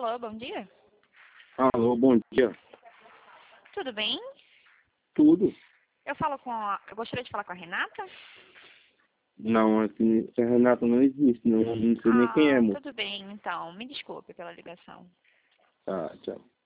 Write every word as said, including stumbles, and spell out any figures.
Alô, bom dia. Alô, bom dia. Tudo bem? Tudo? Eu falo com a... Eu gostaria de falar com a Renata? Não, assim, a Renata não existe, não, não sei nem quem é, Ah, moço. tudo bem, então. Me desculpe pela ligação. Tá, tchau.